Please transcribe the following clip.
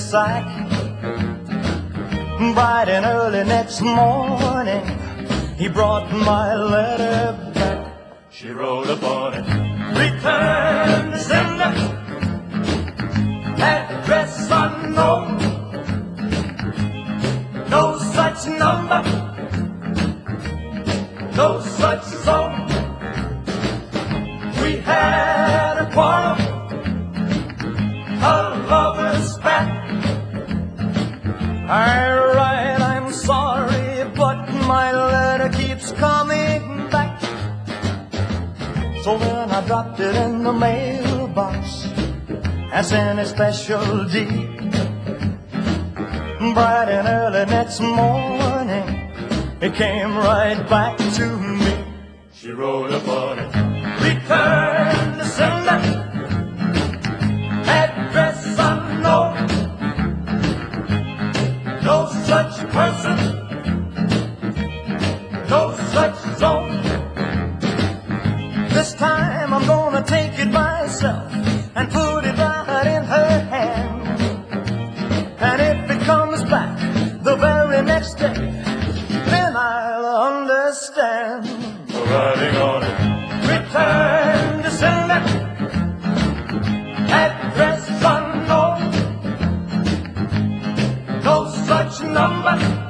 sack. Bright and early next morning, he brought my letter back. She wrote upon it, return to sender, address unknown, no such number, no such zone. We had a quarrel, a lover's spat. I write, I'm sorry, but my letter keeps coming back. So then I dropped it in the mailbox and sent a special deed. Bright and early next morning, it came right back to me. She wrote upon it, return to sender, address unknown, no such person, no such zone. This time I'm gonna take it myself and put it right in her hand. And if it comes back the very next day, then I'll understand. Writing on it, return to sender, address unknown, no such number,